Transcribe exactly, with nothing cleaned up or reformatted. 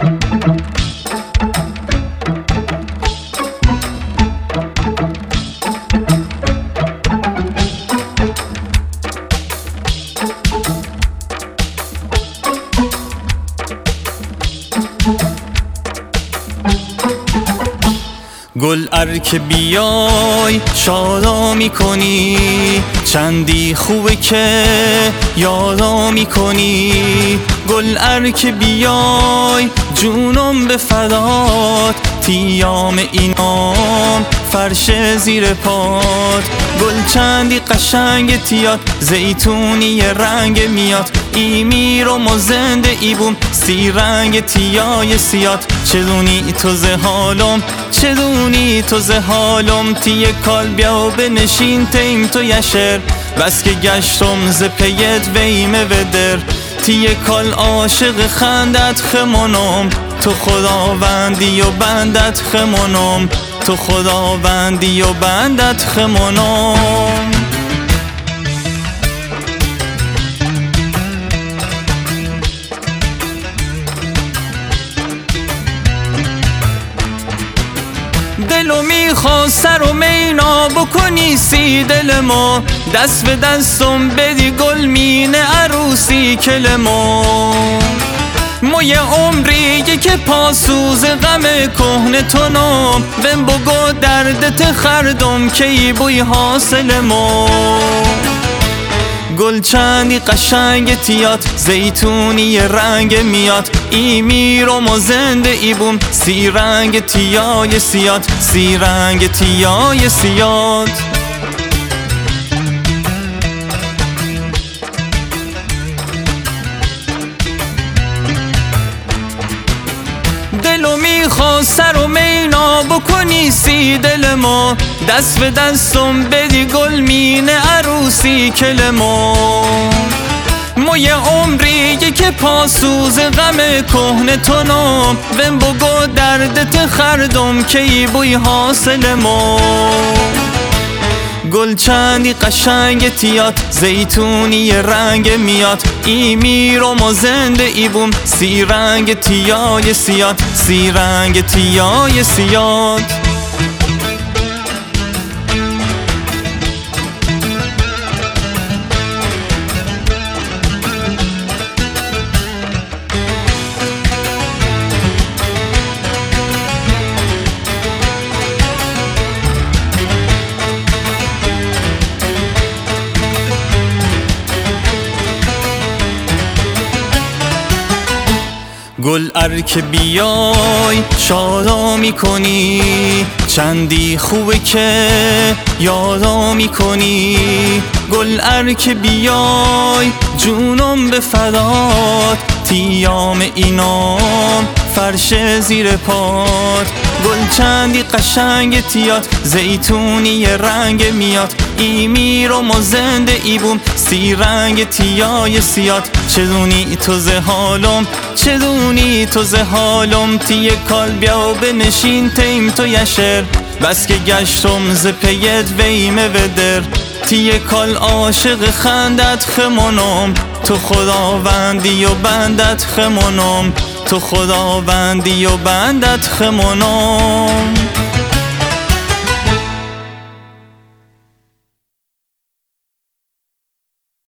گل ار که بیای شادا میکنی، چندی خوبه که یادا میکنی. گل ار که بیای جونم به فدات، تیام اینام فرش زیر پات. گل چندی قشنگ تیاد، زیتونی رنگ میاد. ای میرم و زنده ای بوم، سی رنگ تیای سیاد. چدونی تو ز حالم، چدونی تو ز حالم. تی کال بیا و بنشین تیم تو یشر، بس که گشتم ز پیت ویمه ودر. تی کال عاشق خندت خمونم، تو خداوندی و بندت خمونم. تو خداوندی و بندت خمونم. دلو میخواست سر و مینا بکنی سی دل ما، دست به دستم بدی گل مینه عروسی کل ما. ما یه عمریه که پاسوز غم کهنه تونم، وم بگو دردت خردم که ای بوی حاصل ما. گل چندی قشنگ تیاد، زیتونی رنگ میاد. ای میرم و زنده ای بوم، سی رنگ تیای سیاد. سی رنگ تیای سیاد. دلو میخواست سر و مینا بکنی سی دل ما، دست به دستم بدی گل مینه عروسی کل ما. ما یه عمریه که پاسوز غم کهنه تونم، وم بگو دردت خردم که ای بوی حاصل ما. گل چندی قشنگ تیاد، زیتونی رنگ میاد. ای میرم و زنده ای بوم، سی رنگ تیای سیاد. سی رنگ تیای سیاد. گل ار که بیای شادا میکنی، چندی خوبه که یادا میکنی. گل ار که بیای جونم به فدات، تیام اینام فرش زیر پات. گل چندی قشنگ تیاد، زیتونی رنگ میاد. ای میرم و زنده ای بوم، سی رنگ تیای سیاد. چدونی تو ز حالم، چدونی تو ز حالم. تی کال بیا و بنشین تیم تو یشر، بس که گشتم ز پیت ویمه ودر. تی کال عاشق خندت خمونم، تو خداوندی و بندت خمونم. تو خداوندی و بندت خمونم.